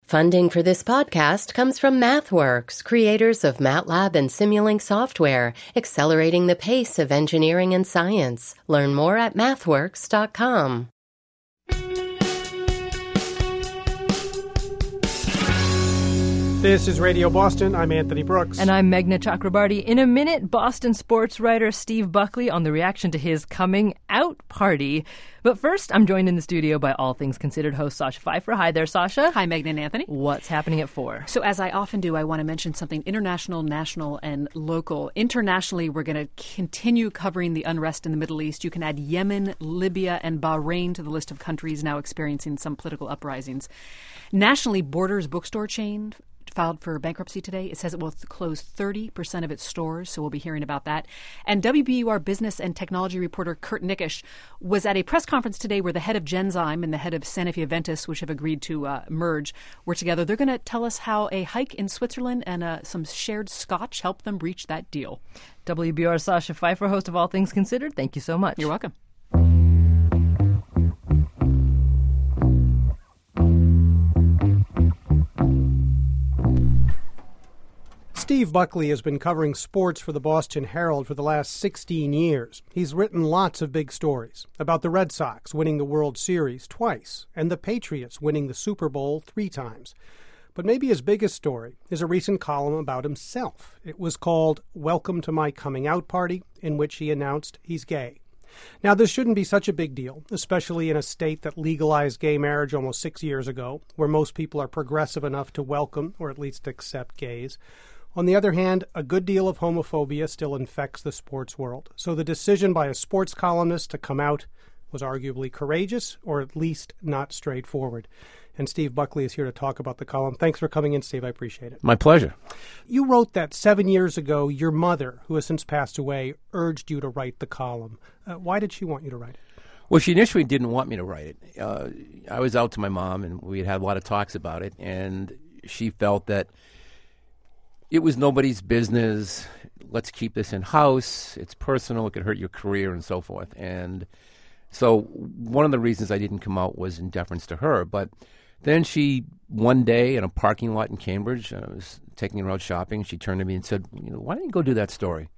Funding for this podcast comes from MathWorks, creators of MATLAB and Simulink software, accelerating the pace of engineering and science. Learn more at mathworks.com. This is Radio Boston. I'm Anthony Brooks. And I'm Meghna Chakrabarty. In a minute, Boston sports writer Steve Buckley on the reaction to his coming out party. But first, I'm joined in the studio by All Things Considered host Sasha Pfeiffer. Hi there, Sasha. Hi, Meghna and Anthony. What's happening at 4? So as I often do, I want to mention something international, national, and local. Internationally, we're going to continue covering the unrest in the Middle East. You can add Yemen, Libya, and Bahrain to the list of countries now experiencing some political uprisings. Nationally, Borders bookstore chain filed for bankruptcy today. It says it will close 30% of its stores, so we'll be hearing about that. And WBUR business and technology reporter Kurt Nickisch was at a press conference today where the head of Genzyme and the head of Sanofi Aventis, which have agreed to merge, were together. They're going to tell us how a hike in Switzerland and some shared scotch helped them reach that deal. WBUR Sasha Pfeiffer, host of All Things Considered. Thank you so much. You're welcome. Steve Buckley has been covering sports for the Boston Herald for the last 16 years. He's written lots of big stories about the Red Sox winning the World Series twice and the Patriots winning the Super Bowl 3 times. But maybe his biggest story is a recent column about himself. It was called Welcome to My Coming Out Party, in which he announced he's gay. Now, this shouldn't be such a big deal, especially in a state that legalized gay marriage almost 6 years ago, where most people are progressive enough to welcome or at least accept gays. On the other hand, a good deal of homophobia still infects the sports world. So the decision by a sports columnist to come out was arguably courageous, or at least not straightforward. And Steve Buckley is here to talk about the column. Thanks for coming in, Steve. I appreciate it. My pleasure. You wrote that 7 years ago, your mother, who has since passed away, urged you to write the column. Why did she want you to write it? Well, she initially didn't want me to write it. I was out to my mom, and we had a lot of talks about it, and she felt that it was nobody's business. Let's keep this in-house. It's personal. It could hurt your career and so forth. And so one of the reasons I didn't come out was in deference to her. But then she, one day in a parking lot in Cambridge, I was taking her out shopping, she turned to me and said, why don't you go do that story?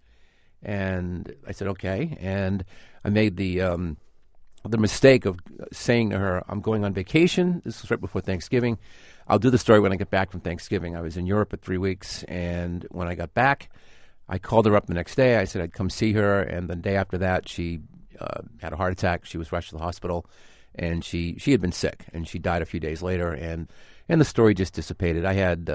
And I said, okay. And I made the mistake of saying to her, I'm going on vacation. This was right before Thanksgiving. I'll do the story when I get back from Thanksgiving. I was in Europe for 3 weeks, and when I got back, I called her up the next day. I said I'd come see her, and the day after that, she had a heart attack. She was rushed to the hospital, and she had been sick, and she died a few days later, and the story just dissipated. I had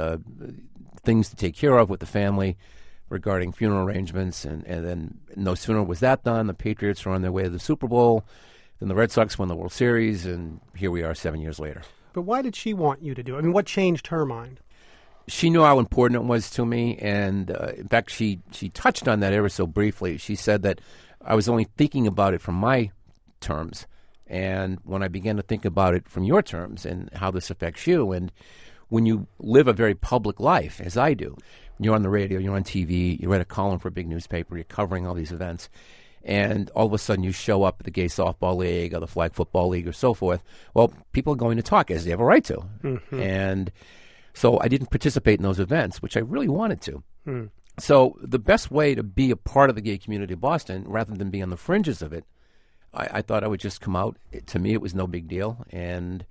things to take care of with the family regarding funeral arrangements, and then no sooner was that done, the Patriots were on their way to the Super Bowl, then the Red Sox won the World Series, and here we are 7 years later. But why did she want you to do it? I mean, what changed her mind? She knew how important it was to me, and in fact, she touched on that ever so briefly. She said that I was only thinking about it from my terms, and when I began to think about it from your terms and how this affects you, and when you live a very public life, as I do, you're on the radio, you're on TV, you write a column for a big newspaper, you're covering all these events, and all of a sudden you show up at the Gay Softball League or the Flag Football League or so forth, well, people are going to talk, as they have a right to. Mm-hmm. And so I didn't participate in those events, which I really wanted to. Mm. So the best way to be a part of the gay community of Boston, rather than be on the fringes of it, I thought I would just come out. To me, it was no big deal. And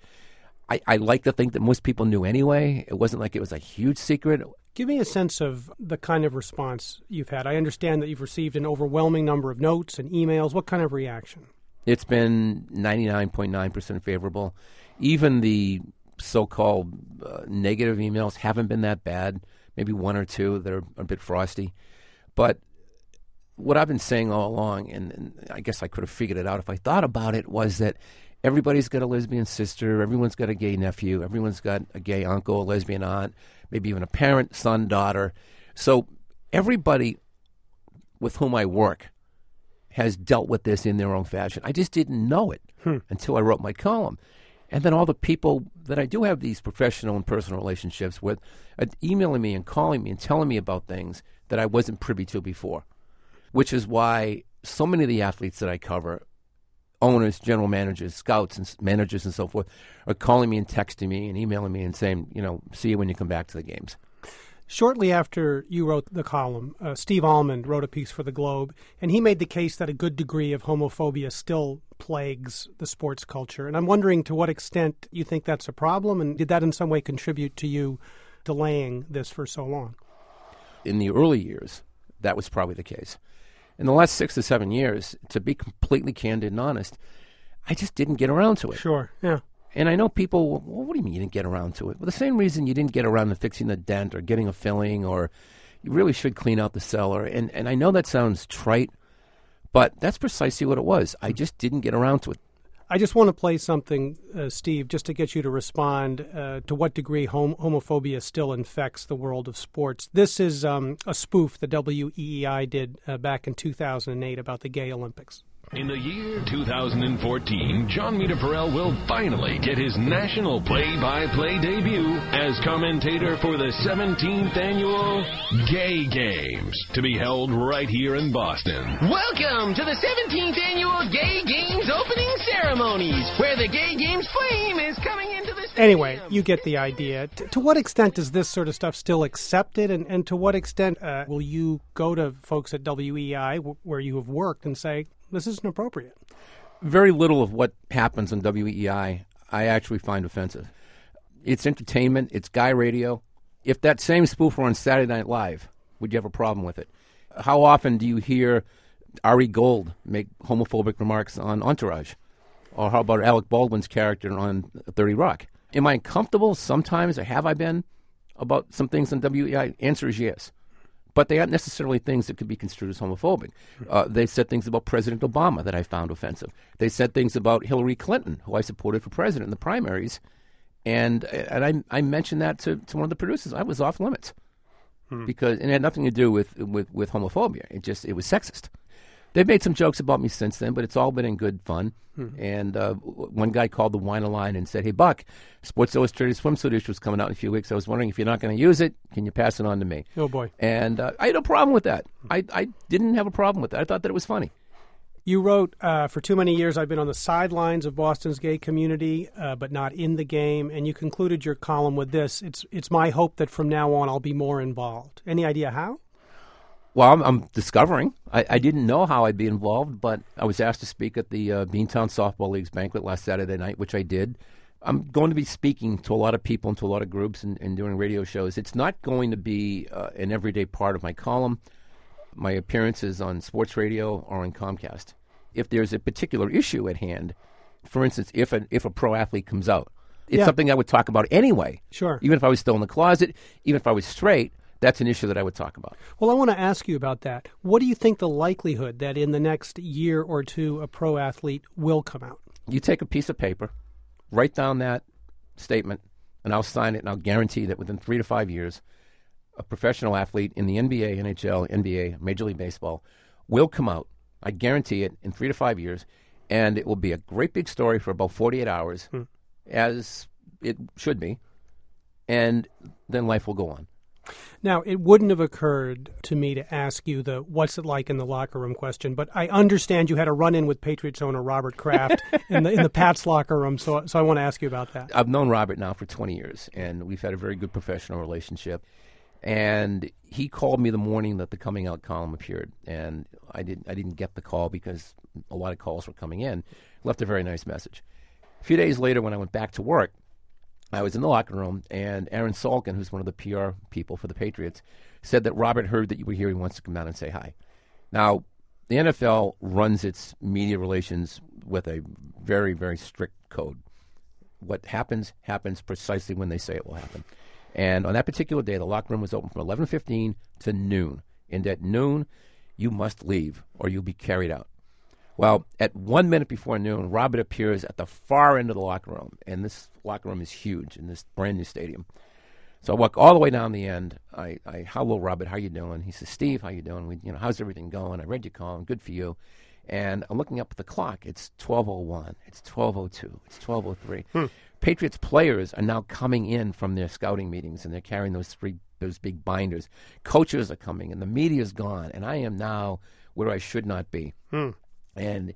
I like to think that most people knew anyway. It wasn't like it was a huge secret. Give me a sense of the kind of response you've had. I understand that you've received an overwhelming number of notes and emails. What kind of reaction? It's been 99.9% favorable. Even the so-called negative emails haven't been that bad. Maybe one or two that are a bit frosty. But what I've been saying all along, and I guess I could have figured it out if I thought about it, was that everybody's got a lesbian sister, everyone's got a gay nephew, everyone's got a gay uncle, a lesbian aunt, maybe even a parent, son, daughter. So everybody with whom I work has dealt with this in their own fashion. I just didn't know it until I wrote my column. And then all the people that I do have these professional and personal relationships with are emailing me and calling me and telling me about things that I wasn't privy to before, which is why so many of the athletes that I cover owners, general managers, scouts, and managers and so forth are calling me and texting me and emailing me and saying, see you when you come back to the games. Shortly after you wrote the column, Steve Almond wrote a piece for the Globe, and he made the case that a good degree of homophobia still plagues the sports culture. And I'm wondering to what extent you think that's a problem, and did that in some way contribute to you delaying this for so long? In the early years, that was probably the case. In the last 6 to 7 years, to be completely candid and honest, I just didn't get around to it. Sure, yeah. And I know people, well, what do you mean you didn't get around to it? Well, the same reason you didn't get around to fixing the dent or getting a filling, or you really should clean out the cellar. And I know that sounds trite, but that's precisely what it was. I just didn't get around to it. I just want to play something, Steve, just to get you to respond to what degree homophobia still infects the world of sports. This is a spoof the WEEI did back in 2008 about the Gay Olympics. In the year 2014, John Meter Farrell will finally get his national play-by-play debut as commentator for the 17th annual Gay Games, to be held right here in Boston. Welcome to the 17th annual Gay Games opening ceremonies, where the Gay Games flame is coming into the stadium. Anyway, you get the idea. To what extent is this sort of stuff still accepted, and to what extent will you go to folks at WEI where you have worked and say, this isn't appropriate? Very little of what happens on WEI I actually find offensive. It's entertainment. It's guy radio. If that same spoof were on Saturday Night Live, would you have a problem with it? How often do you hear Ari Gold make homophobic remarks on Entourage? Or how about Alec Baldwin's character on 30 Rock? Am I uncomfortable sometimes, or have I been, about some things on WEI? Answer is yes. But they aren't necessarily things that could be construed as homophobic. They said things about President Obama that I found offensive. They said things about Hillary Clinton, who I supported for president in the primaries, and I mentioned that to one of the producers. I was off limits because it had nothing to do with homophobia. It was sexist. They've made some jokes about me since then, but it's all been in good fun. And one guy called the Wine Line and said, "Hey, Buck, Sports Illustrated swimsuit issue is coming out in a few weeks. I was wondering if you're not going to use it, can you pass it on to me?" Oh, boy. And I had no problem with that. I didn't have a problem with that. I thought that it was funny. You wrote, for too many years I've been on the sidelines of Boston's gay community, but not in the game. And you concluded your column with this: It's my hope that from now on I'll be more involved. Any idea how? Well, I'm discovering. I didn't know how I'd be involved, but I was asked to speak at the Beantown Softball League's banquet last Saturday night, which I did. I'm going to be speaking to a lot of people and to a lot of groups and doing radio shows. It's not going to be an everyday part of my column. My appearances on sports radio or on Comcast. If there's a particular issue at hand, for instance, if a pro athlete comes out, it's something I would talk about anyway. Sure. Even if I was still in the closet, even if I was straight, that's an issue that I would talk about. Well, I want to ask you about that. What do you think the likelihood that in the next year or two a pro athlete will come out? You take a piece of paper, write down that statement, and I'll sign it, and I'll guarantee that within 3 to 5 years, a professional athlete in the NBA, NHL, NBA, Major League Baseball will come out. I guarantee it in 3 to 5 years, and it will be a great big story for about 48 hours, as it should be, and then life will go on. Now, it wouldn't have occurred to me to ask you the what's it like in the locker room question, but I understand you had a run-in with Patriots owner Robert Kraft in the Pats locker room, so I want to ask you about that. I've known Robert now for 20 years, and we've had a very good professional relationship. And he called me the morning that the coming out column appeared, and I didn't get the call because a lot of calls were coming in. Left a very nice message. A few days later, when I went back to work, I was in the locker room, and Aaron Salkin, who's one of the PR people for the Patriots, said that Robert heard that you were here. He wants to come down and say hi. Now, the NFL runs its media relations with a very, very strict code. What happens precisely when they say it will happen. And on that particular day, the locker room was open from 11:15 to noon. And at noon, you must leave or you'll be carried out. Well, at 1 minute before noon, Robert appears at the far end of the locker room. And this locker room is huge in this brand new stadium. So I walk all the way down the end. I hello, Robert, how you doing? He says, Steve, how you doing? How's everything going? I read your column. Good for you. And I'm looking up at the clock. It's 12:01. It's 12:02. It's 12:03. Patriots players are now coming in from their scouting meetings, and they're carrying those big binders. Coaches are coming, and the media's gone, and I am now where I should not be. And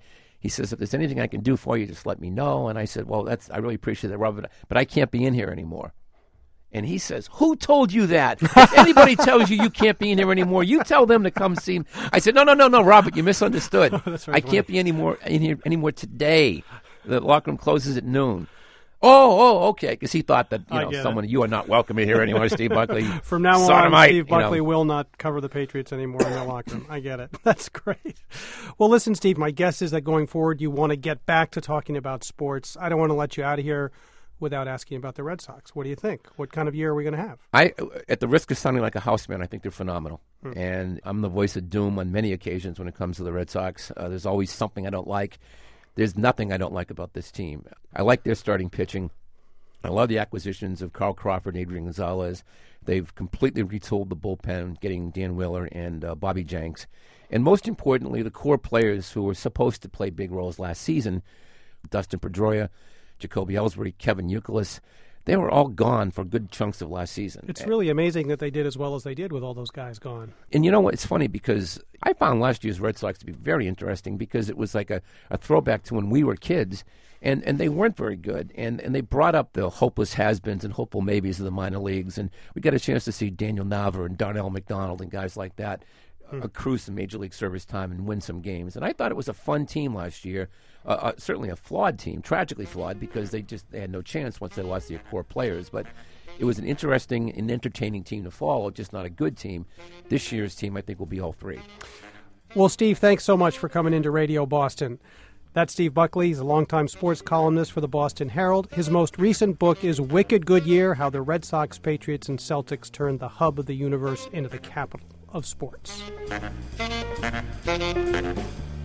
He says, if there's anything I can do for you, just let me know. And I said, well, I really appreciate that, Robert, but I can't be in here anymore. And he says, who told you that? If anybody tells you can't be in here anymore, you tell them to come see me. I said, no, Robert, you misunderstood. I can't be in here anymore today. The locker room closes at noon. Oh, okay, because he thought that, you are not welcome in here anymore, Steve Buckley. From now on, Steve Buckley will not cover the Patriots anymore in the locker room. I get it. That's great. Well, listen, Steve, my guess is that going forward you want to get back to talking about sports. I don't want to let you out of here without asking about the Red Sox. What do you think? What kind of year are we going to have? At the risk of sounding like a houseman, I think they're phenomenal. And I'm the voice of doom on many occasions when it comes to the Red Sox. There's always something I don't like. There's nothing I don't like about this team. I like their starting pitching. I love the acquisitions of Carl Crawford and Adrian Gonzalez. They've completely retooled the bullpen, getting Dan Wheeler and Bobby Jenks. And most importantly, the core players who were supposed to play big roles last season, Dustin Pedroia, Jacoby Ellsbury, Kevin Youkilis, they were all gone for good chunks of last season. It's really amazing that they did as well as they did with all those guys gone. And you know what? It's funny because I found last year's Red Sox to be very interesting because it was like a throwback to when we were kids, and they weren't very good. And they brought up the hopeless has-beens and hopeful maybes of the minor leagues, and we got a chance to see Daniel Nava and Darnell McDonald and guys like that accrue some Major League Service time and win some games. And I thought it was a fun team last year, certainly a flawed team, tragically flawed because they had no chance once they lost their core players. But it was an interesting and entertaining team to follow, just not a good team. This year's team, I think, will be all three. Well, Steve, thanks so much for coming into Radio Boston. That's Steve Buckley. He's a longtime sports columnist for the Boston Herald. His most recent book is Wicked Good Year, How the Red Sox, Patriots, and Celtics Turned the Hub of the Universe into the Capital of Sports.